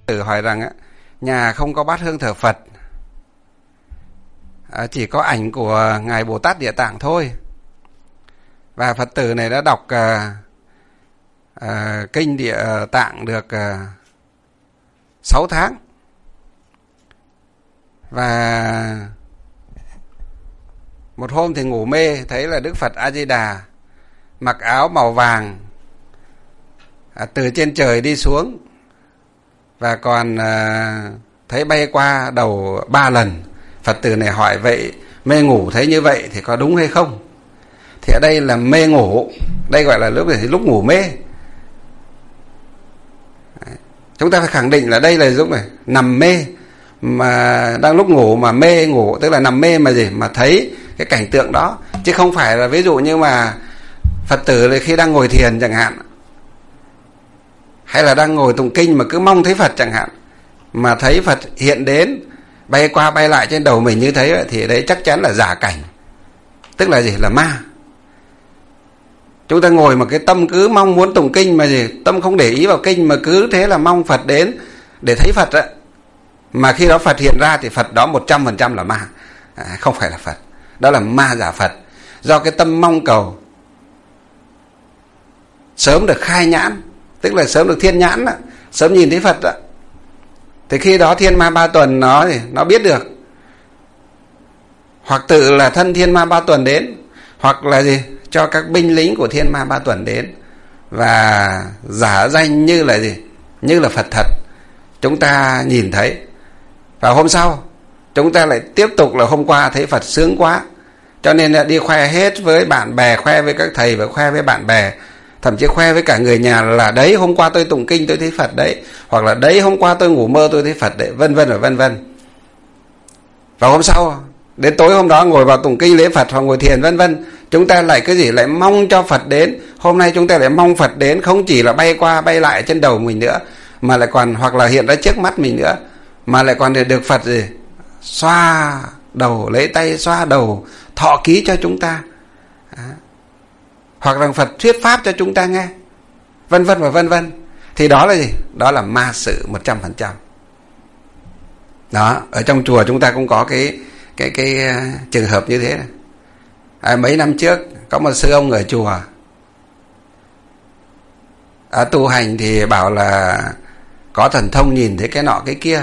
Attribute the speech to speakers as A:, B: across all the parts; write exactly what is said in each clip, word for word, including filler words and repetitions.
A: tử hỏi rằng á, nhà không có bát hương thờ Phật, à, chỉ có ảnh của Ngài Bồ Tát Địa Tạng thôi. Và Phật tử này đã đọc à, à, kinh Địa Tạng được à, sáu tháng. Và một hôm thì ngủ mê, thấy là Đức Phật A Di Đà mặc áo màu vàng à, từ trên trời đi xuống, và còn à, thấy bay qua đầu ba lần. Phật tử này hỏi vậy mê ngủ thấy như vậy thì có đúng hay không? Thì ở đây là mê ngủ, đây gọi là lúc này lúc ngủ mê. Đấy. Chúng ta phải khẳng định là đây là lúc này nằm mê, mà đang lúc ngủ mà mê ngủ, tức là nằm mê mà gì mà thấy cái cảnh tượng đó, chứ không phải là ví dụ như mà Phật tử khi đang ngồi thiền chẳng hạn, hay là đang ngồi tụng kinh mà cứ mong thấy Phật chẳng hạn, mà thấy Phật hiện đến bay qua bay lại trên đầu mình như thế, thì đấy chắc chắn là giả cảnh, tức là gì, là ma. Chúng ta ngồi mà cái tâm cứ mong muốn tụng kinh mà gì, tâm không để ý vào kinh mà cứ thế là mong Phật đến để thấy Phật á, mà khi đó Phật hiện ra thì Phật đó một trăm phần trăm là ma, à, không phải là Phật, đó là ma giả Phật. Do cái tâm mong cầu sớm được khai nhãn, tức là sớm được thiên nhãn đó, sớm nhìn thấy Phật đó, thì khi đó thiên ma ba tuần nó nó biết được, hoặc tự là thân thiên ma ba tuần đến, hoặc là gì cho các binh lính của thiên ma ba tuần đến và giả danh như là gì, như là Phật thật, chúng ta nhìn thấy. Và hôm sau chúng ta lại tiếp tục là hôm qua thấy Phật sướng quá, cho nên là đi khoe hết với bạn bè, khoe với các thầy và khoe với bạn bè, thậm chí khoe với cả người nhà là đấy hôm qua tôi tụng kinh tôi thấy Phật đấy, hoặc là đấy hôm qua tôi ngủ mơ tôi thấy Phật đấy, vân vân và vân vân. Và hôm sau đến tối hôm đó ngồi vào tụng kinh lễ Phật hoặc ngồi thiền vân vân, chúng ta lại cái gì lại mong cho Phật đến. Hôm nay chúng ta lại mong Phật đến, không chỉ là bay qua bay lại trên đầu mình nữa, mà lại còn hoặc là hiện ra trước mắt mình nữa, mà lại còn được Phật gì xoa đầu, lấy tay xoa đầu, thọ ký cho chúng ta, à, hoặc là Phật thuyết pháp cho chúng ta nghe, vân vân và vân vân. Thì đó là gì? Đó là ma sự một trăm phần trăm. Đó, ở trong chùa chúng ta cũng có cái cái cái uh, trường hợp như thế này. À, mấy năm trước có một sư ông ở chùa à, tu hành thì bảo là có thần thông nhìn thấy cái nọ cái kia,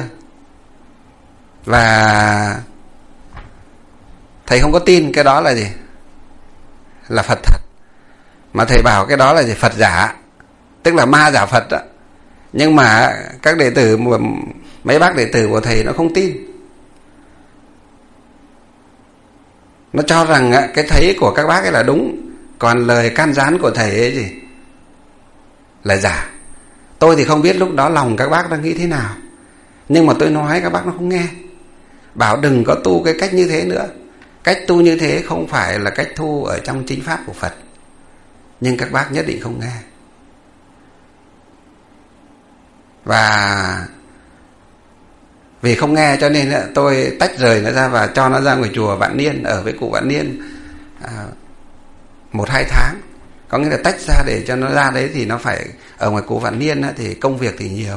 A: và thầy không có tin cái đó là gì, là Phật thật, mà thầy bảo cái đó là gì, Phật giả, tức là ma giả Phật đó. Nhưng mà các đệ tử, mấy bác đệ tử của thầy nó không tin, nó cho rằng cái thấy của các bác ấy là đúng, còn lời can gián của thầy ấy gì là giả. Tôi thì không biết lúc đó lòng các bác đang nghĩ thế nào, nhưng mà tôi nói các bác nó không nghe, bảo đừng có tu cái cách như thế nữa. Cách tu như thế không phải là cách tu ở trong chính pháp của Phật, nhưng các bác nhất định không nghe. Và vì không nghe cho nên tôi tách rời nó ra và cho nó ra ngoài chùa Vạn Niên, ở với cụ Vạn Niên à, một hai tháng. Có nghĩa là tách ra để cho nó ra đấy, thì nó phải ở ngoài cụ Vạn Niên thì công việc thì nhiều,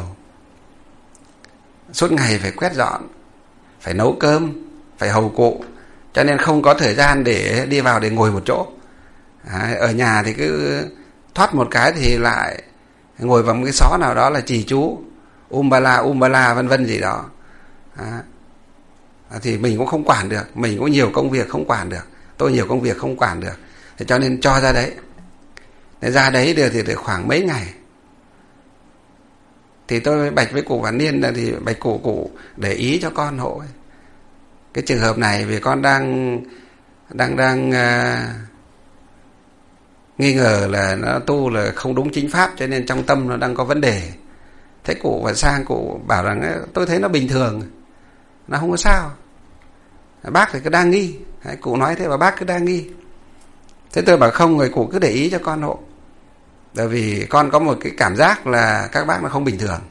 A: suốt ngày phải quét dọn, phải nấu cơm, phải hầu cụ, cho nên không có thời gian để đi vào để ngồi một chỗ. À, ở nhà thì cứ thoát một cái thì lại ngồi vào một cái xó nào đó là trì chú umbala umbala vân vân gì đó. À, thì mình cũng không quản được, mình cũng nhiều công việc không quản được, tôi nhiều công việc không quản được, thì cho nên cho ra đấy. Để ra đấy được thì được khoảng mấy ngày, thì tôi bạch với cụ Vạn Niên là thì bạch cụ cụ để ý cho con hộ ấy. Cái trường hợp này vì con đang đang đang uh, nghi ngờ là nó tu là không đúng chính pháp, cho nên trong tâm nó đang có vấn đề. Thế cụ và sang cụ bảo rằng tôi thấy nó bình thường, nó không có sao, bác thì cứ đang nghi. Đấy, cụ nói thế và bác cứ đang nghi. Thế tôi bảo không, người cụ cứ để ý cho con hộ, bởi vì con có một cái cảm giác là các bác nó không bình thường.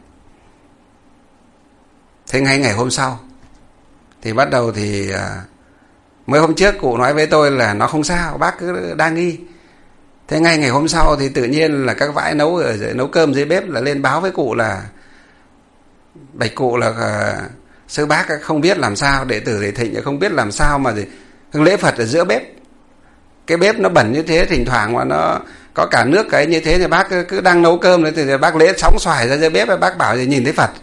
A: Thế ngay ngày hôm sau thì bắt đầu thì mới hôm trước cụ nói với tôi là nó không sao, bác cứ đang nghi. Thế ngay ngày hôm sau thì tự nhiên là các vãi nấu ở nấu cơm dưới bếp là lên báo với cụ là bạch cụ là uh, sư bác không biết làm sao, đệ tử Thầy Thịnh không biết làm sao mà gì lễ Phật ở giữa bếp. Cái bếp nó bẩn như thế, thỉnh thoảng mà nó có cả nước cái như thế thì bác cứ, cứ đang nấu cơm đấy thì bác lễ sóng xoài ra giữa bếp, bác bảo thì nhìn thấy Phật,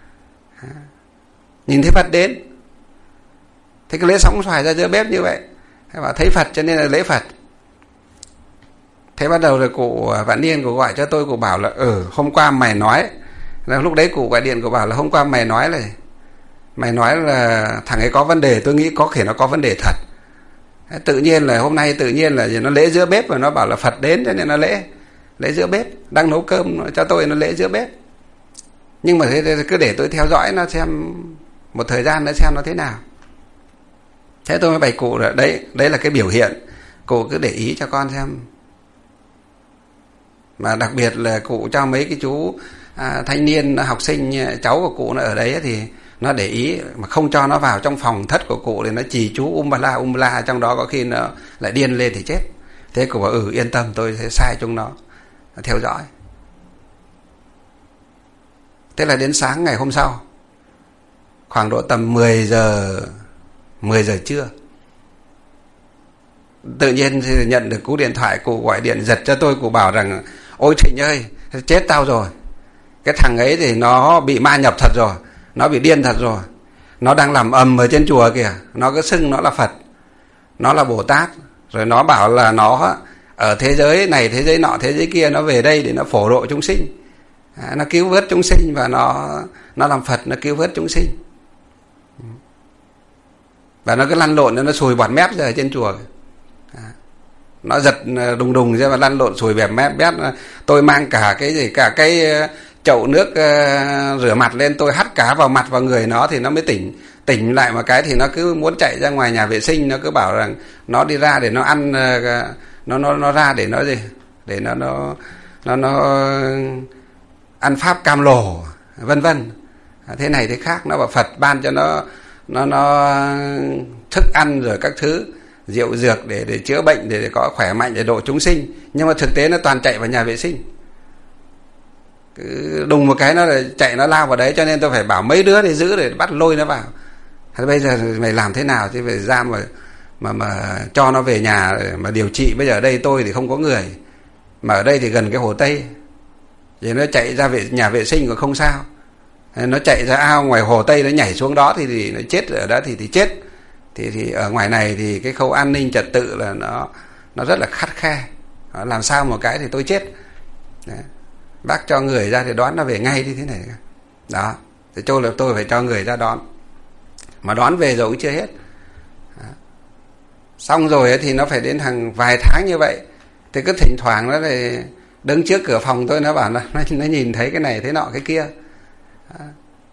A: nhìn thấy Phật đến. Thế cái lễ sóng xoài ra giữa bếp như vậy, bảo thấy Phật cho nên là lễ Phật. Thế bắt đầu rồi cụ Vạn Niên cụ gọi cho tôi, cụ bảo là ừ hôm qua mày nói là, lúc đấy cụ gọi điện cụ bảo là hôm qua mày nói là mày nói là thằng ấy có vấn đề, tôi nghĩ có thể nó có vấn đề thật. Tự nhiên là hôm nay tự nhiên là nó lễ giữa bếp và nó bảo là Phật đến cho nên nó lễ lễ giữa bếp, đang nấu cơm cho tôi nó lễ giữa bếp. Nhưng mà thế cứ để tôi theo dõi nó xem một thời gian nữa xem nó thế nào. Thế tôi mới bày cụ là đấy đấy là cái biểu hiện, cụ cứ để ý cho con xem. Mà đặc biệt là cụ cho mấy cái chú à, thanh niên học sinh cháu của cụ nó ở đấy thì nó để ý mà không cho nó vào trong phòng thất của cụ thì nó chì chú um la um la trong đó, có khi nó lại điên lên thì chết. Thế cụ bảo ừ yên tâm, tôi sẽ sai chúng nó theo dõi. Thế là đến sáng ngày hôm sau, khoảng độ tầm mười giờ mười giờ trưa, tự nhiên thì nhận được cú điện thoại, cụ gọi điện giật cho tôi, cụ bảo rằng ôi Thịnh ơi, chết tao rồi. Cái thằng ấy thì nó bị ma nhập thật rồi, nó bị điên thật rồi. Nó đang làm ầm ở trên chùa kìa, nó cứ xưng nó là Phật, nó là Bồ Tát. Rồi nó bảo là nó ở thế giới này, thế giới nọ, thế giới kia, nó về đây để nó phổ độ chúng sinh, à, nó cứu vớt chúng sinh, và nó nó làm Phật, nó cứu vớt chúng sinh. Và nó cứ lăn lộn, nó sùi bọt mép ra ở trên chùa. À, nó giật đùng đùng ra và lăn lộn sùi bẹp mép bét. Tôi mang cả cái gì, cả cái chậu nước uh, rửa mặt lên, tôi hắt cả vào mặt vào người nó thì nó mới tỉnh. Tỉnh lại một cái thì nó cứ muốn chạy ra ngoài nhà vệ sinh, nó cứ bảo rằng nó đi ra để nó ăn, uh, nó nó nó ra để nó gì, để nó nó nó nó ăn pháp cam lồ, vân vân. À, thế này thế khác, nó bảo Phật ban cho nó nó nó thức ăn rồi các thứ rượu dược để để chữa bệnh, để, để có khỏe mạnh, để độ chúng sinh. Nhưng mà thực tế nó toàn chạy vào nhà vệ sinh, cứ đùng một cái nó chạy, nó lao vào đấy. Cho nên tôi phải bảo mấy đứa để giữ, để bắt lôi nó vào. Thế bây giờ mày làm thế nào thì phải ra mà mà mà cho nó về nhà mà điều trị. Bây giờ ở đây tôi thì không có người, mà ở đây thì gần cái Hồ Tây, thì nó chạy ra vệ, nhà vệ sinh còn không sao, nó chạy ra ao ngoài Hồ Tây, nó nhảy xuống đó thì, thì nó chết ở đó thì thì chết. Thì thì ở ngoài này thì cái khâu an ninh trật tự là nó nó rất là khắt khe, làm sao một cái thì tôi chết. Đấy. Bác cho người ra thì đón nó về ngay như thế này. Đó, thì cho là tôi phải cho người ra đón, mà đón về rồi cũng chưa hết. Đó. Xong rồi thì nó phải đến hàng vài tháng như vậy, thì cứ thỉnh thoảng nó lại đứng trước cửa phòng tôi, nó bảo là nó, nó nhìn thấy cái này thế nọ cái kia. Đó.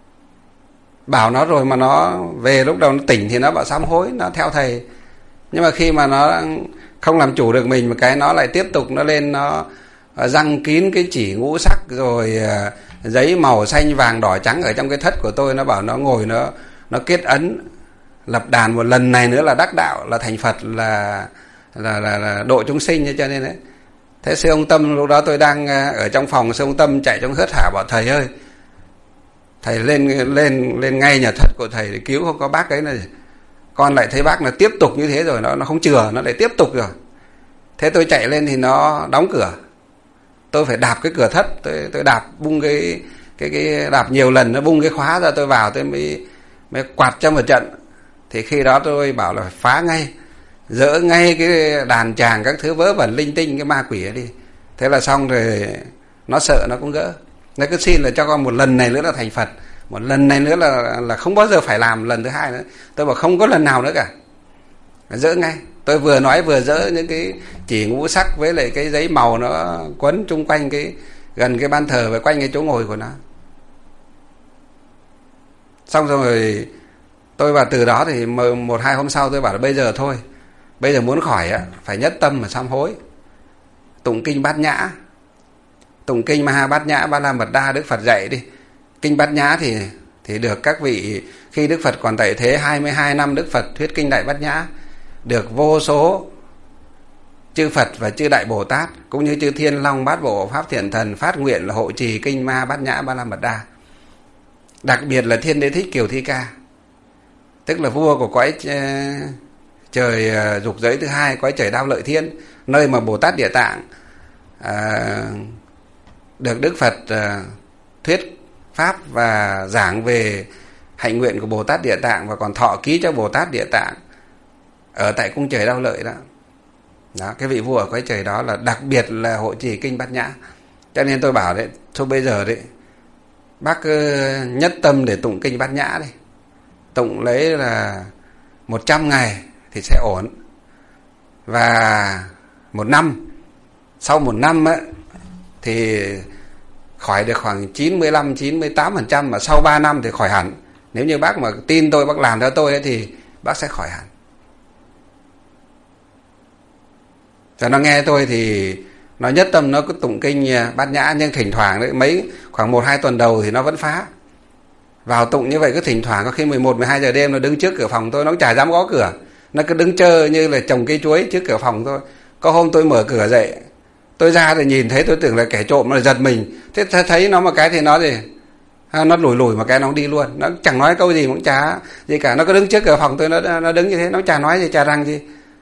A: Bảo nó rồi mà nó về lúc đầu nó tỉnh thì nó bảo sám hối, nó theo thầy. Nhưng mà khi mà nó không làm chủ được mình một cái, nó lại tiếp tục nó lên, nó răng kín cái chỉ ngũ sắc rồi giấy màu xanh vàng đỏ trắng ở trong cái thất của tôi. Nó bảo nó ngồi nó nó kết ấn lập đàn một lần này nữa là đắc đạo, là thành Phật, là là là, là độ chúng sinh. Cho nên đấy, thế sư ông Tâm lúc đó tôi đang ở trong phòng, sư ông Tâm chạy trong hớt hả bảo thầy ơi, thầy lên lên lên ngay nhà thất của thầy để cứu, không có bác ấy này. Con lại thấy bác là tiếp tục như thế rồi, nó nó không chừa, nó lại tiếp tục rồi. Thế tôi chạy lên thì nó đóng cửa, tôi phải đạp cái cửa thất, tôi tôi đạp bung cái cái cái đạp nhiều lần, nó bung cái khóa ra, tôi vào tôi mới mới quạt cho một trận. Thì khi đó tôi bảo là phá ngay, dỡ ngay cái đàn tràng các thứ vớ vẩn linh tinh cái ma quỷ ấy đi. Thế là xong rồi, nó sợ nó cũng gỡ. Nó cứ xin là cho con một lần này nữa là thành Phật, một lần này nữa là là không bao giờ phải làm lần thứ hai nữa. Tôi bảo không có lần nào nữa cả, dỡ ngay. Tôi vừa nói vừa dỡ những cái chỉ ngũ sắc với lại cái giấy màu nó quấn chung quanh cái gần cái ban thờ và quanh cái chỗ ngồi của nó. Xong rồi tôi vào từ đó thì một hai hôm sau tôi bảo là bây giờ thôi, bây giờ muốn khỏi á phải nhất tâm mà sám hối, tụng kinh Bát Nhã, tụng kinh Maha Bát Nhã Ba La Mật Đa Đức Phật dạy đi. Kinh Bát Nhã thì thì được các vị, khi Đức Phật còn tại thế hai mươi hai năm Đức Phật thuyết kinh Đại Bát Nhã, được vô số chư Phật và chư Đại Bồ Tát cũng như chư Thiên Long Bát Bộ Pháp Thiện Thần phát nguyện là hộ trì kinh Ma Bát Nhã Ba La Mật Đa. Đặc biệt là Thiên Đế Thích Kiều Thi Ca, tức là vua của cõi trời dục giới thứ hai, cõi trời Đao Lợi Thiên, nơi mà Bồ Tát Địa Tạng à, được Đức Phật à, thuyết pháp và giảng về hạnh nguyện của Bồ Tát Địa Tạng, và còn thọ ký cho Bồ Tát Địa Tạng ở tại cung trời Đao Lợi đó. Đó, cái vị vua ở cõi trời đó là đặc biệt là hộ trì kinh Bát Nhã. Cho nên tôi bảo đấy, thôi bây giờ đấy bác cứ nhất tâm để tụng kinh Bát Nhã đi, tụng lấy là một trăm ngày thì sẽ ổn. Và một năm, sau một năm ấy, thì khỏi được khoảng chín mươi lăm, chín mươi tám phần trăm, mà sau ba năm thì khỏi hẳn. Nếu như bác mà tin tôi, bác làm theo tôi ấy, thì bác sẽ khỏi hẳn. Cho nó nghe tôi thì nó nhất tâm nó cứ tụng kinh Bát Nhã, nhưng thỉnh thoảng đấy, mấy khoảng một hai tuần đầu thì nó vẫn phá. Vào tụng như vậy cứ thỉnh thoảng có khi mười một, mười hai giờ đêm nó đứng trước cửa phòng tôi, nó cũng chả dám gõ cửa. Nó cứ đứng chơi như là trồng cây chuối trước cửa phòng thôi. Có hôm tôi mở cửa dậy, tôi ra thì nhìn thấy, tôi tưởng là kẻ trộm, nó giật mình. Thế thấy nó một cái thì nó gì, nó lủi lủi một cái nó đi luôn. Nó chẳng nói câu gì, cũng chả gì cả. Nó cứ đứng trước cửa phòng tôi, nó nó đứng như thế, nó chả nói gì, chả răng gì.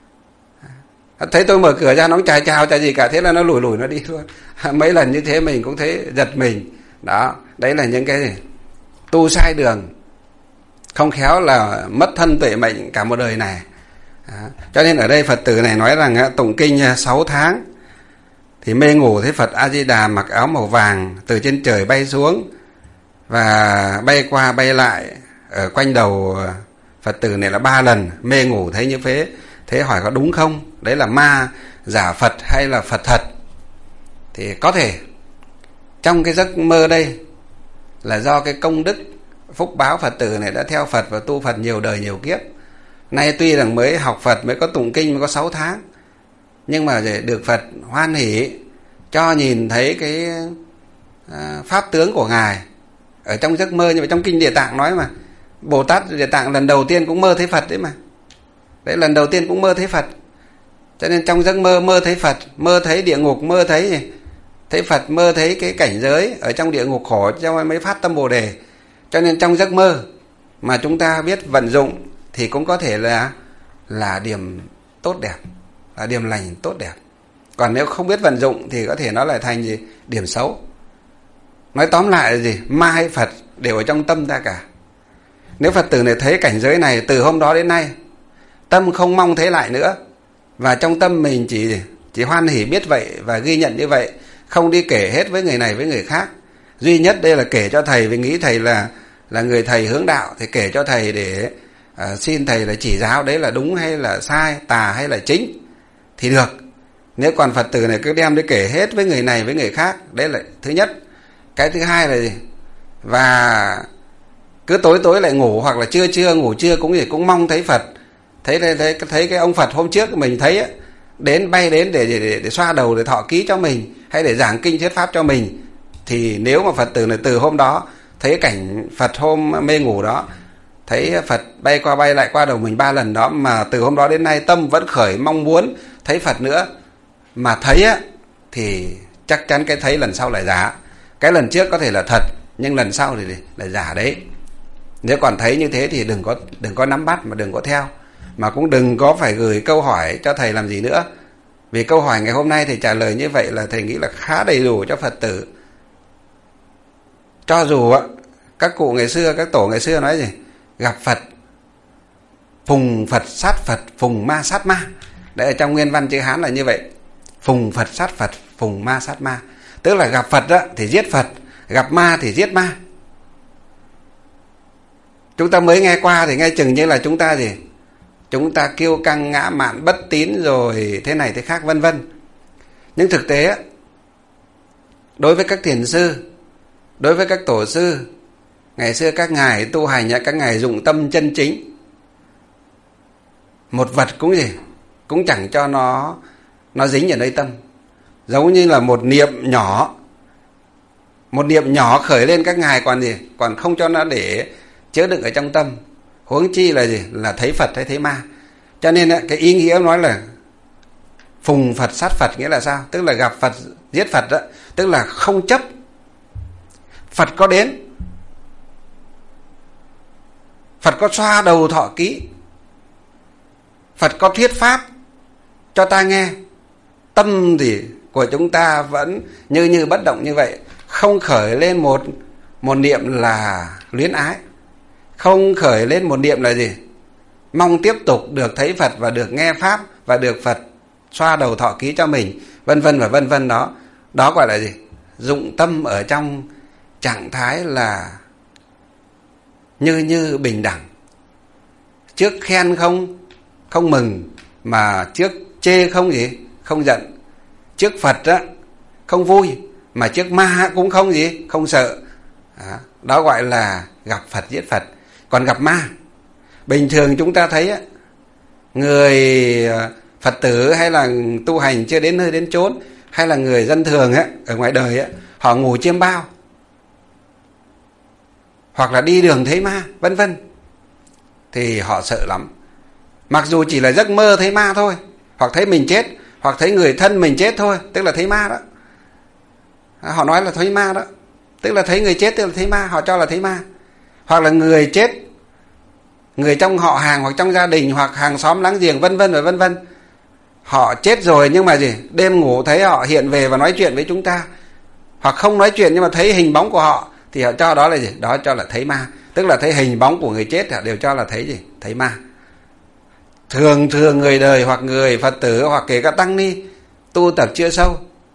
A: Thấy tôi mở cửa ra nó cũng chả chào chả gì cả, thế là nó lủi lủi nó đi luôn. Mấy lần như thế mình cũng thấy giật mình. Đó, đấy là những cái gì tu sai đường, không khéo là mất thân tuệ mệnh cả một đời này. Đó. Cho nên ở đây Phật tử này nói rằng tụng kinh sáu tháng thì mê ngủ thấy Phật A Di Đà mặc áo màu vàng từ trên trời bay xuống và bay qua bay lại ở quanh đầu Phật tử này là ba lần. Mê ngủ thấy như thế, thế hỏi có đúng không? Đấy là ma giả Phật hay là Phật thật? Thì có thể trong cái giấc mơ đây là do cái công đức phúc báo Phật tử này đã theo Phật và tu Phật nhiều đời nhiều kiếp. Nay tuy rằng mới học Phật, mới có tụng kinh, mới có sáu tháng, nhưng mà để được Phật hoan hỷ cho nhìn thấy cái à, pháp tướng của Ngài ở trong giấc mơ. Nhưng mà trong kinh Địa Tạng nói mà, Bồ Tát Địa Tạng lần đầu tiên cũng mơ thấy Phật đấy mà. Đấy, lần đầu tiên cũng mơ thấy Phật. Cho nên trong giấc mơ, mơ thấy Phật, mơ thấy địa ngục, mơ thấy thấy Phật, mơ thấy cái cảnh giới ở trong địa ngục khổ, cho mới phát tâm Bồ Đề. Cho nên trong giấc mơ mà chúng ta biết vận dụng thì cũng có thể là là điểm tốt đẹp, là điểm lành tốt đẹp. Còn nếu không biết vận dụng thì có thể nó lại thành gì? Điểm xấu. Nói tóm lại là gì? Ma hay Phật đều ở trong tâm ta cả. Nếu Phật tử này thấy cảnh giới này từ hôm đó đến nay, tâm không mong thấy lại nữa, và trong tâm mình chỉ chỉ hoan hỉ biết vậy và ghi nhận như vậy, không đi kể hết với người này với người khác. Duy nhất đây là kể cho thầy, vì nghĩ thầy là là người thầy hướng đạo, thì kể cho thầy để à, xin thầy là chỉ giáo đấy là đúng hay là sai, tà hay là chính thì được. Nếu còn Phật tử này cứ đem đi kể hết với người này với người khác, đấy là thứ nhất. Cái thứ hai là gì? Và cứ tối tối lại ngủ, hoặc là trưa trưa ngủ trưa cũng gì cũng mong thấy Phật. Thấy thấy thấy cái ông Phật hôm trước mình thấy ấy, đến bay đến để, để để xoa đầu, để thọ ký cho mình, hay để giảng kinh thuyết pháp cho mình. Thì nếu mà Phật tử này từ hôm đó thấy cảnh Phật hôm mê ngủ đó, thấy Phật bay qua bay lại qua đầu mình ba lần đó, mà từ hôm đó đến nay tâm vẫn khởi mong muốn thấy Phật nữa, mà thấy á, thì chắc chắn cái thấy lần sau là giả. Cái lần trước có thể là thật, nhưng lần sau thì là giả đấy. Nếu còn thấy như thế thì đừng có đừng có nắm bắt, mà đừng có theo, mà cũng đừng có phải gửi câu hỏi cho thầy làm gì nữa. Vì câu hỏi ngày hôm nay thầy trả lời như vậy là thầy nghĩ là khá đầy đủ cho Phật tử. Cho dù á, các cụ ngày xưa, các tổ ngày xưa nói gì? Gặp Phật, phùng Phật sát Phật, phùng ma sát ma. Đấy, ở trong nguyên văn chữ Hán là như vậy. Phùng Phật sát Phật, phùng ma sát ma. Tức là gặp Phật á, thì giết Phật, gặp ma thì giết ma. Chúng ta mới nghe qua thì nghe chừng như là chúng ta gì? Chúng ta kiêu căng, ngã mạn, bất tín, rồi thế này thế khác vân vân. Nhưng thực tế, đối với các thiền sư, đối với các tổ sư, ngày xưa các ngài tu hành, các ngài dụng tâm chân chính. Một vật cũng gì? Cũng chẳng cho nó nó dính ở nơi tâm. Giống như là một niệm nhỏ, một niệm nhỏ khởi lên các ngài còn gì? Còn không cho nó để chứa đựng ở trong tâm. Huống chi là gì? Là thấy Phật hay thấy ma. Cho nên cái ý nghĩa nói là phùng Phật sát Phật nghĩa là sao? Tức là gặp Phật giết Phật đó. Tức là không chấp Phật có đến, Phật có xoa đầu thọ ký, Phật có thuyết pháp cho ta nghe. Tâm thì của chúng ta vẫn như như bất động như vậy, không khởi lên một một niệm là luyến ái, không khởi lên một niệm là gì? Mong tiếp tục được thấy Phật và được nghe pháp và được Phật xoa đầu thọ ký cho mình, vân vân và vân vân. Đó, đó gọi là gì? Dụng tâm ở trong trạng thái là như như bình đẳng. Trước khen không không mừng, mà trước chê không gì? Không giận. Trước Phật á không vui, mà trước ma cũng không gì? Không sợ. Đó, đó gọi là gặp Phật giết Phật. Còn gặp ma, bình thường chúng ta thấy á, người Phật tử hay là tu hành chưa đến nơi đến chốn, hay là người dân thường á, ở ngoài đời á, họ ngủ chiêm bao, hoặc là đi đường thấy ma, vân vân, thì họ sợ lắm. Mặc dù chỉ là giấc mơ thấy ma thôi, hoặc thấy mình chết, hoặc thấy người thân mình chết thôi, tức là thấy ma đó. Họ nói là thấy ma đó, tức là thấy người chết, tức là thấy ma, họ cho là thấy ma. Hoặc là người chết, người trong họ hàng hoặc trong gia đình hoặc hàng xóm láng giềng, vân vân và vân vân, họ chết rồi nhưng mà gì? Đêm ngủ thấy họ hiện về và nói chuyện với chúng ta, hoặc không nói chuyện nhưng mà thấy hình bóng của họ, thì họ cho đó là gì? Đó cho là thấy ma. Tức là thấy hình bóng của người chết, họ đều cho là thấy gì? Thấy ma. Thường thường người đời hoặc người Phật tử hoặc kể cả tăng ni tu tập chưa sâu,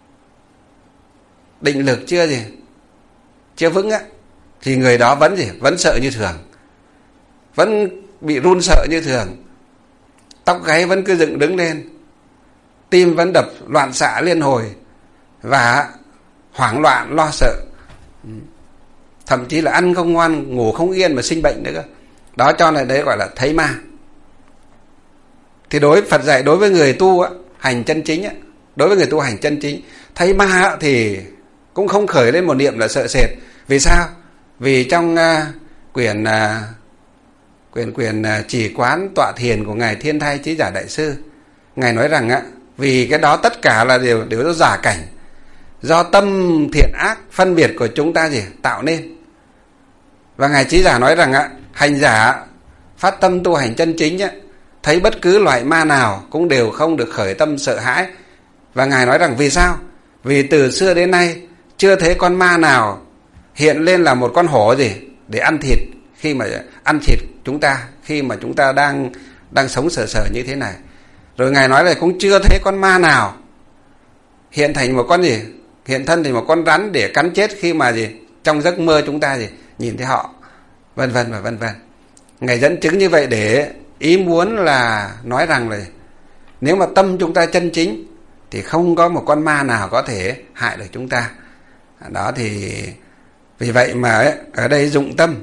A: định lực chưa gì? Chưa vững á, thì người đó vẫn gì? Vẫn sợ như thường, vẫn bị run sợ như thường, tóc gáy vẫn cứ dựng đứng lên, tim vẫn đập loạn xạ liên hồi, và hoảng loạn lo sợ, thậm chí là ăn không ngoan, ngủ không yên mà sinh bệnh nữa cơ. Đó cho nên đấy gọi là thấy ma. Thì đối Phật dạy đối với người tu á, hành chân chính á, đối với người tu hành chân chính, thấy ma á, thì cũng không khởi lên một niệm là sợ sệt. Vì sao? Vì trong uh, quyển uh, quyển quyển uh, chỉ quán tọa thiền của ngài Thiên Thai Chí Giả Đại Sư, ngài nói rằng á, vì cái đó tất cả là đều đều do giả cảnh, do tâm thiện ác phân biệt của chúng ta gì tạo nên. Và ngài Chí Giả nói rằng á, hành giả phát tâm tu hành chân chính á, thấy bất cứ loại ma nào cũng đều không được khởi tâm sợ hãi. Và ngài nói rằng vì sao? Vì từ xưa đến nay chưa thấy con ma nào hiện lên là một con hổ gì để ăn thịt, khi mà ăn thịt chúng ta khi mà chúng ta đang đang sống sờ sờ như thế này. Rồi ngài nói là cũng chưa thấy con ma nào hiện thành một con gì, hiện thân thành một con rắn để cắn chết khi mà gì trong giấc mơ chúng ta gì nhìn thấy họ, vân vân và vân vân. Ngài dẫn chứng như vậy để ý muốn là nói rằng là nếu mà tâm chúng ta chân chính thì không có một con ma nào có thể hại được chúng ta. Đó thì vì vậy mà ấy, ở đây dụng tâm,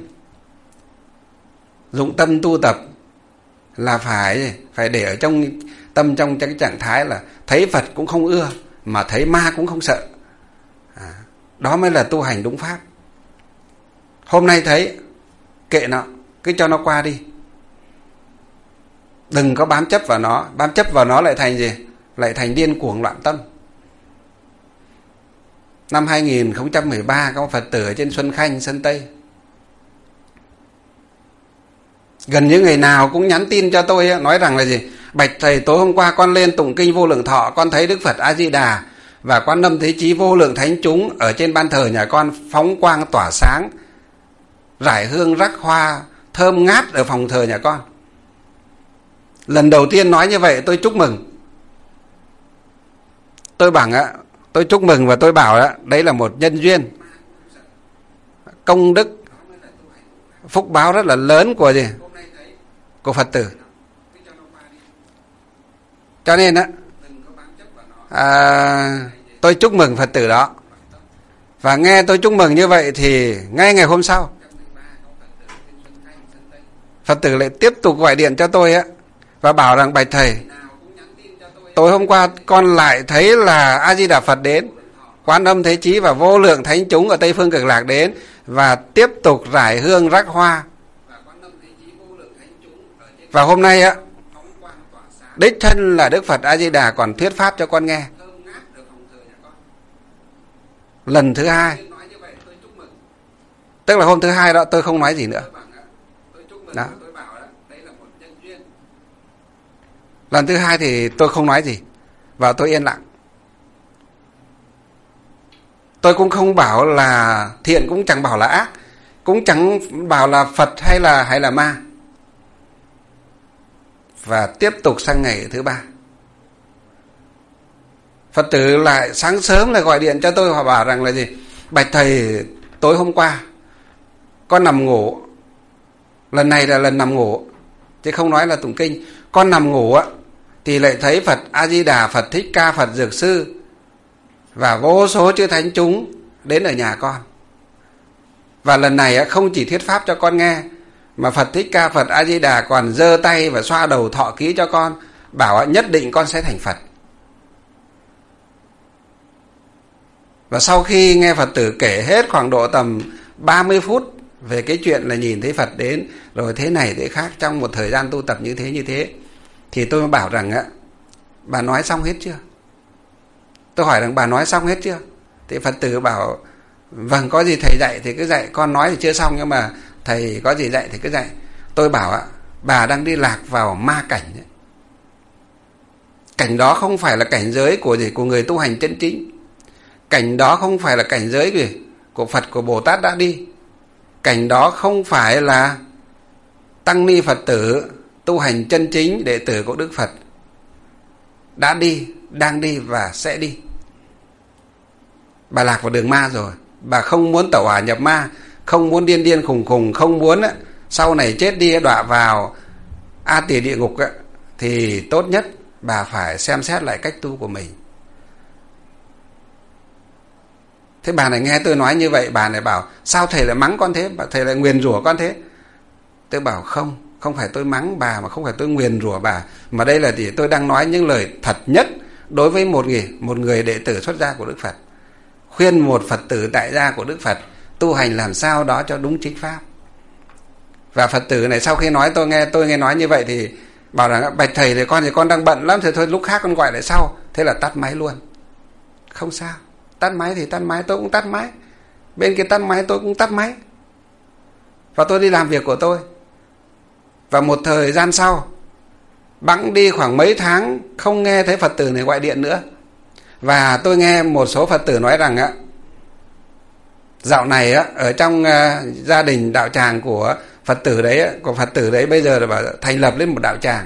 A: dụng tâm tu tập là phải phải để ở trong tâm, trong cái trạng thái là thấy Phật cũng không ưa, mà thấy ma cũng không sợ. À, đó mới là tu hành đúng pháp. Hôm nay thấy kệ nó, cứ cho nó qua đi, đừng có bám chấp vào nó. Bám chấp vào nó lại thành gì? Lại thành điên cuồng loạn tâm. Năm hai nghìn không trăm mười ba có một Phật tử ở trên Xuân Khanh, Sơn Tây, gần như ngày nào cũng nhắn tin cho tôi, nói rằng là gì? Bạch thầy, tối hôm qua con lên tụng kinh Vô Lượng Thọ, con thấy Đức Phật A Di Đà và Quan Âm Thế Chí vô lượng thánh chúng ở trên ban thờ nhà con phóng quang tỏa sáng, rải hương rắc hoa thơm ngát ở phòng thờ nhà con. Lần đầu tiên nói như vậy tôi chúc mừng. Tôi bảo á, tôi chúc mừng và tôi bảo đó, đấy là một nhân duyên, công đức, phúc báo rất là lớn của gì? Của Phật tử. Cho nên á, à, tôi chúc mừng Phật tử đó. Và nghe tôi chúc mừng như vậy thì ngay ngày hôm sau, Phật tử lại tiếp tục gọi điện cho tôi á, và bảo rằng bạch thầy, tối hôm qua con lại thấy là A Di Đà Phật đến, Quan Âm Thế Chí và vô lượng thánh chúng ở Tây Phương Cực Lạc đến và tiếp tục rải hương rắc hoa. Và hôm nay á, đích thân là Đức Phật A Di Đà còn thuyết pháp cho con nghe. Lần thứ hai, tức là hôm thứ hai đó tôi không nói gì nữa. Đó. Lần thứ hai thì tôi không nói gì và tôi yên lặng. Tôi cũng không bảo là thiện, cũng chẳng bảo là ác, cũng chẳng bảo là Phật hay là hay là ma. Và tiếp tục sang ngày thứ ba, Phật tử lại sáng sớm lại gọi điện cho tôi, họ bảo rằng là gì: bạch thầy, tối hôm qua con nằm ngủ, lần này là lần nằm ngủ chứ không nói là tụng kinh, con nằm ngủ á thì lại thấy Phật A Di Đà, Phật Thích Ca, Phật Dược Sư và vô số chư thánh chúng đến ở nhà con. Và lần này không chỉ thuyết pháp cho con nghe, mà Phật Thích Ca, Phật A Di Đà còn giơ tay và xoa đầu thọ ký cho con, bảo nhất định con sẽ thành Phật. Và sau khi nghe Phật tử kể hết khoảng độ tầm ba mươi phút về cái chuyện là nhìn thấy Phật đến rồi thế này thế khác trong một thời gian tu tập như thế như thế, thì tôi mới bảo rằng á, bà nói xong hết chưa? Tôi hỏi rằng bà nói xong hết chưa? Thì Phật tử bảo vâng, có gì thầy dạy thì cứ dạy, con nói thì chưa xong nhưng mà thầy có gì dạy thì cứ dạy. Tôi bảo ạ, bà đang đi lạc vào ma cảnh ấy. Cảnh đó không phải là cảnh giới của gì của người tu hành chân chính. Cảnh đó không phải là cảnh giới gì của Phật, của Bồ Tát đã đi. Cảnh đó không phải là tăng ni Phật tử tu hành chân chính, đệ tử của Đức Phật đã đi, đang đi và sẽ đi. Bà lạc vào đường ma rồi. Bà không muốn tẩu hỏa nhập ma, không muốn điên điên khùng khùng, không muốn á, sau này chết đi đọa vào A Tỳ địa ngục á, thì tốt nhất bà phải xem xét lại cách tu của mình. Thế bà này nghe tôi nói như vậy, bà này bảo sao thầy lại mắng con thế, thầy lại nguyền rủa con thế. Tôi bảo không, không phải tôi mắng bà, mà không phải tôi nguyền rủa bà, mà đây là gì, tôi đang nói những lời thật nhất đối với một người, một người đệ tử xuất gia của Đức Phật. Khuyên một Phật tử tại gia của Đức Phật tu hành làm sao đó cho đúng chính pháp. Và Phật tử này sau khi nói tôi nghe tôi nghe nói như vậy thì bảo rằng bạch thầy thì con thì con đang bận lắm, thì thôi lúc khác con gọi lại sau. Thế là tắt máy luôn. Không sao, tắt máy thì tắt máy, tôi cũng tắt máy, bên kia tắt máy tôi cũng tắt máy, và tôi đi làm việc của tôi. Và một thời gian sau, bẵng đi khoảng mấy tháng không nghe thấy Phật tử này gọi điện nữa. Và tôi nghe một số Phật tử nói rằng á, dạo này á, ở trong uh, gia đình đạo tràng của Phật tử đấy, của Phật tử đấy bây giờ là bảo thành lập lên một đạo tràng.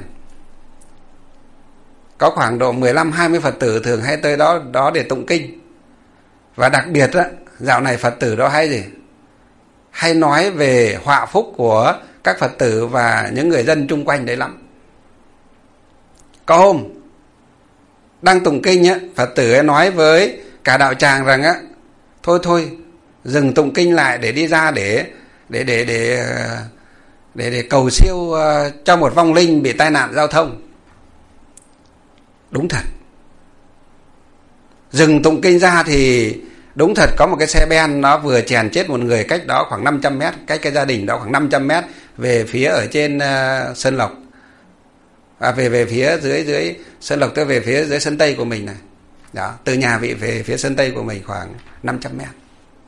A: Có khoảng độ mười lăm hai mươi Phật tử thường hay tới đó đó để tụng kinh. Và đặc biệt á, dạo này Phật tử đó hay gì? Hay nói về họa phúc của các Phật tử và những người dân chung quanh đấy lắm. Có hôm đang tụng kinh á, Phật tử ấy nói với cả đạo tràng rằng á, thôi thôi dừng tụng kinh lại để đi ra để để để để để, để cầu siêu cho một vong linh bị tai nạn giao thông. Đúng thật, dừng tụng kinh ra thì đúng thật có một cái xe ben nó vừa chèn chết một người cách đó khoảng năm trăm mét, cách cái gia đình đó khoảng năm trăm mét về phía ở trên uh, Sơn Lộc. À, về về phía dưới dưới Sơn Lộc, tới về phía dưới sân Tây của mình này. Đó, từ nhà vị về phía sân Tây của mình khoảng năm trăm mét.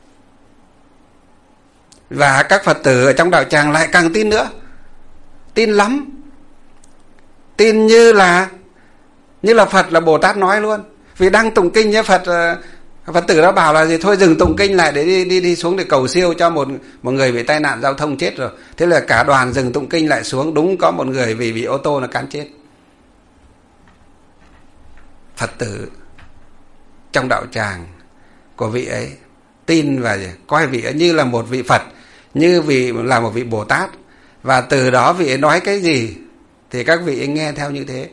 A: Và các Phật tử ở trong đạo tràng lại càng tin nữa. Tin lắm. Tin như là như là Phật, là Bồ Tát nói luôn. Vì đang tụng kinh với Phật, Phật tử đó bảo là gì, thôi dừng tụng kinh lại để đi đi đi xuống để cầu siêu cho một một người bị tai nạn giao thông chết rồi. Thế là cả đoàn dừng tụng kinh lại xuống, đúng có một người vì bị ô tô nó cán chết. Phật tử trong đạo tràng của vị ấy tin và coi vị ấy như là một vị Phật, như vị là một vị Bồ Tát, và từ đó vị ấy nói cái gì thì các vị ấy nghe theo như thế.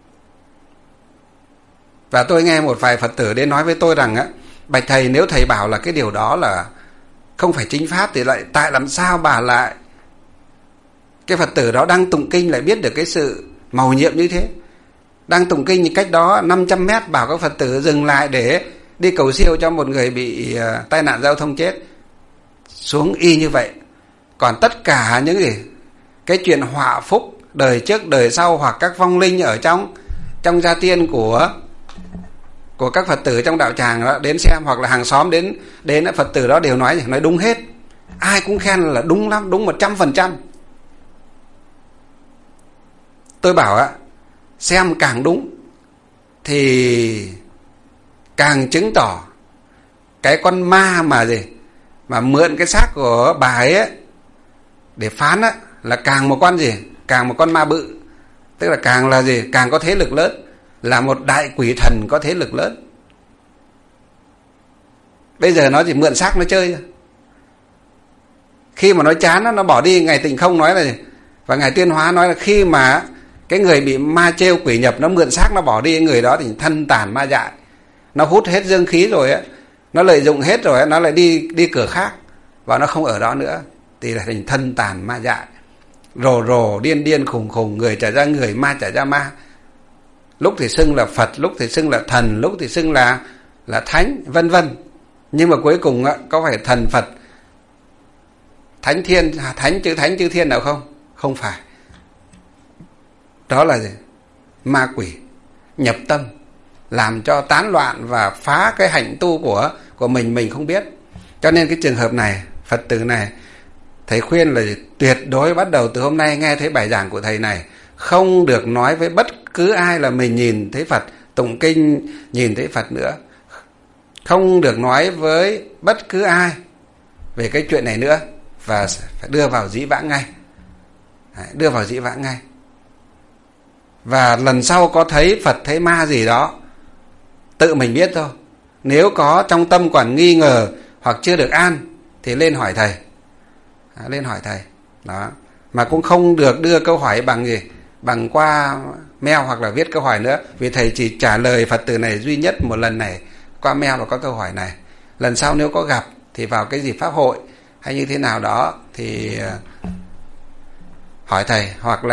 A: Và tôi nghe một vài Phật tử đến nói với tôi rằng á, bạch thầy, nếu thầy bảo là cái điều đó là không phải chính pháp thì lại tại làm sao bà lại cái Phật tử đó đang tụng kinh lại biết được cái sự mầu nhiệm như thế. Đang tụng kinh cách đó năm trăm mét bảo các Phật tử dừng lại để đi cầu siêu cho một người bị uh, tai nạn giao thông chết, xuống y như vậy. Còn tất cả những gì cái chuyện họa phúc đời trước đời sau hoặc các vong linh ở trong trong gia tiên của của các Phật tử trong đạo tràng đó đến xem, hoặc là hàng xóm đến đến Phật tử đó đều nói nói đúng hết. Ai cũng khen là đúng lắm, đúng một trăm phần trăm. tôi bảo á, xem càng đúng thì càng chứng tỏ cái con ma mà gì mà mượn cái xác của bà ấy, ấy để phán á, là càng một con gì, càng một con ma bự, tức là càng là gì, càng có thế lực lớn, là một đại quỷ thần có thế lực lớn. Bây giờ nó chỉ mượn xác nó chơi thôi. Khi mà nó chán nó bỏ đi, Ngài Tịnh Không nói là gì, và Ngài Tuyên Hóa nói là khi mà cái người bị ma trêu quỷ nhập nó mượn xác nó bỏ đi, người đó thì thân tàn ma dại, nó hút hết dương khí rồi á, nó lợi dụng hết rồi á, nó lại đi đi cửa khác và nó không ở đó nữa, thì là thành thân tàn ma dại, rồ rồ điên điên khùng khùng, người trả ra người, ma trả ra ma, lúc thì xưng là Phật, lúc thì xưng là thần, lúc thì xưng là là thánh, vân vân. Nhưng mà cuối cùng á, có phải thần Phật thánh thiên, thánh chữ thánh chữ thiên nào không? Không phải. Đó là gì? Ma quỷ nhập tâm, làm cho tán loạn và phá cái hạnh tu của của mình mình không biết. Cho nên cái trường hợp này, Phật tử này, thầy khuyên là tuyệt đối bắt đầu từ hôm nay nghe thấy bài giảng của thầy này, không được nói với bất cứ ai là mình nhìn thấy Phật, tụng kinh nhìn thấy Phật nữa. Không được nói với bất cứ ai về cái chuyện này nữa, và phải đưa vào dĩ vãng ngay. Đưa vào dĩ vãng ngay. Và lần sau có thấy Phật thấy ma gì đó, tự mình biết thôi. Nếu có trong tâm còn nghi ngờ hoặc chưa được an thì lên hỏi thầy. À, lên hỏi thầy. Đó. Mà cũng không được đưa câu hỏi bằng gì, bằng qua mail hoặc là viết câu hỏi nữa, vì thầy chỉ trả lời Phật tử này duy nhất một lần này qua mail và có câu hỏi này. Lần sau nếu có gặp thì vào cái dịp pháp hội hay như thế nào đó thì hỏi thầy, hoặc là